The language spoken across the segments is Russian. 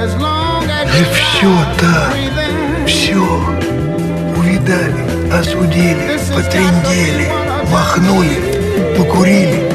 же все так, все увидали, осудили, потрындели, махнули, покурили,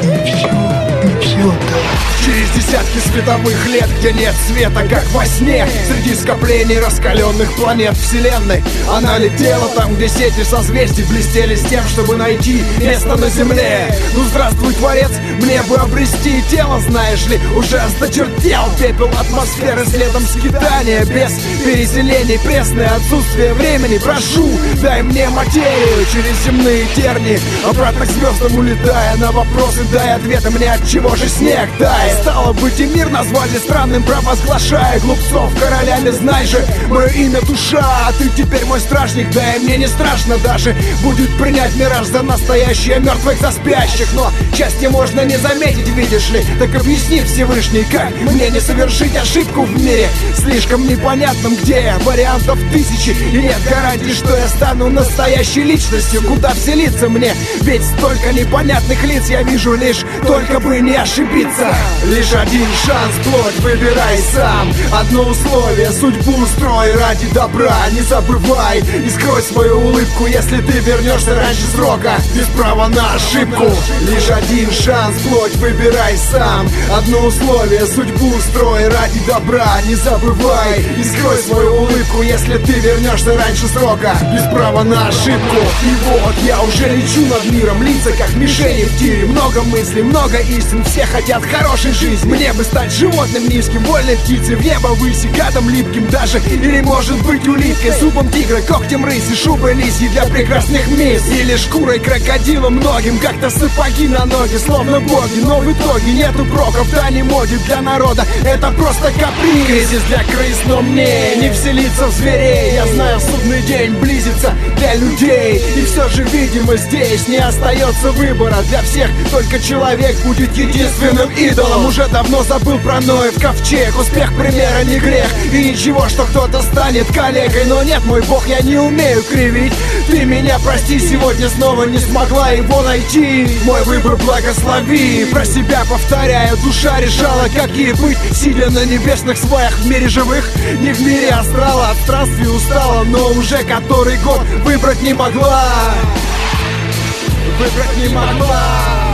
и все так. Через десятки световых лет, где нет света, как во сне, среди скоплений раскаленных планет вселенной, она летела там, где сети созвездий блестели с тем, чтобы найти место на земле. Ну здравствуй, Творец, мне бы обрести тело, знаешь ли, уже осточертел пепел атмосферы следом скитания, без переселений, пресное отсутствие времени. Прошу, дай мне материю через земные тернии, обратно к звездам улетая, на вопросы дай ответы мне, от чего же снег тает. Стало быть, и мир назвали странным, провозглашая глупцов королями. Знай же, мое имя душа, а ты теперь мой стражник. Да и мне не страшно даже будет принять мираж за настоящее, мертвых за спящих. Но счастье можно не заметить, видишь ли. Так объясни, Всевышний, как мне не совершить ошибку в мире слишком непонятном, где я, вариантов тысячи, и нет гарантии, что я стану настоящей личностью. Куда вселиться мне? Ведь столько непонятных лиц я вижу, лишь только бы не ошибиться. Лишь один шанс, плоть, выбирай сам. Одно условие, судьбу устрой ради добра. Не забывай и скрой свою улыбку, если ты вернешься раньше срока, без права на ошибку. Лишь один шанс, плоть, выбирай сам. Одно условие, судьбу устрой ради добра. Не забывай и скрой свою улыбку, если ты вернешься раньше срока, без права на ошибку. И вот я уже лечу над миром, лица как мишени в тире. Много мыслей, много истин, все хотят хорошей жизни. Мне бы стать животным низким, вольной птицей, в небо выси, гадом липким даже. Или может быть улиткой, зубом тигра, когтем рыси, шубой лисьей для прекрасных мисс. Или шкурой крокодила многим, как-то сапоги на ноги, словно боги. Но в итоге нету проков, да не моде для народа, это просто каприз. Кризис для крыс, но мне не вселиться в зверей. Я знаю, судный день близится для людей, и все же, видимо, здесь не остается выбора для всех. Только человек будет единственным идолом. Уже давно забыл про Ноев ковчег. Успех примера не грех, и ничего, что кто-то станет коллегой. Но нет, мой бог, я не умею кривить. Ты меня прости, сегодня снова не смогла его найти. Мой выбор благослови. Про себя повторяю, душа решала, как ей быть, сидя на небесных сваях в мире живых. Не в мире астрала, от странствий устала, но уже который год выбрать не могла. Выбрать не могла.